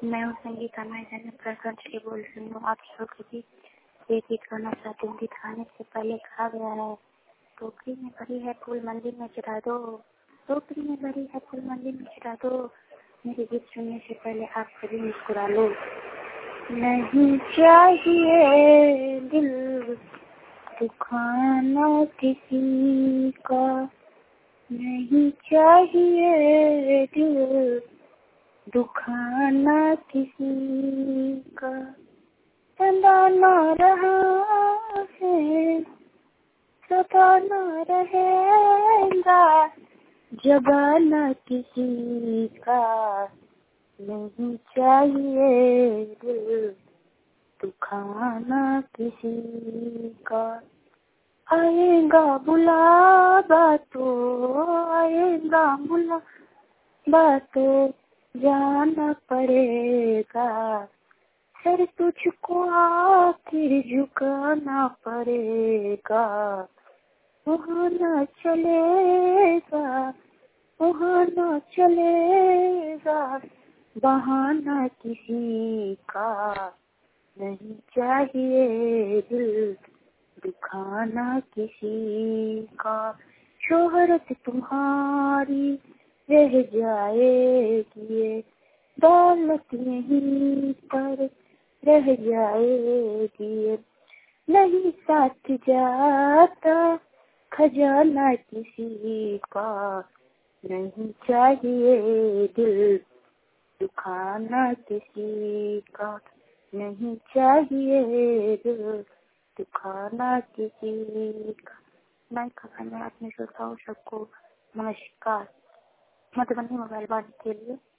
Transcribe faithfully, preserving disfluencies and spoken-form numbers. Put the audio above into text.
मैं हूँ संगीता, मैं जाने प्रकरण से बोल रही हूँ। आप सबके बीच एक गीत गाना चाहती हूँ। गीत गाने से पहले कहा गया है, टोकरी में भरी है फूल मंदिर में चढ़ा दो, टोकरी में भरी है फूल मंदिर में चढ़ा दो। मेरे गीत सुनने से पहले आप सभी मुस्कुरा लो। नहीं चाहिए दिल दुखाना किसी का, नहीं चाहिए दिल दुखाना किसी का। सताना रहा है, सताना रहेगा, जगाना किसी का। नहीं चाहिए दिल दुखाना किसी का। आएगा बुलावा तो आएगा बुलावा तो जाना पड़ेगा, सर तुझको आखिर झुकाना पड़ेगा। वहाँ ना चलेगा, वहाँ ना चलेगा, बहाना किसी का। नहीं चाहिए दिल दुखाना किसी का। शोहरत तुम्हारी रह जाएगी, दौलत यहीं पर रह जाएगी। नहीं साथ जाता खजाना किसी का। नहीं चाहिए दिल दुखाना किसी का। नहीं चाहिए दिल दुखाना किसी का। मैं धन्यवाद में सोचता हूँ सबको नमस्कार। मधुबनी मोबाइल बांटने के लिए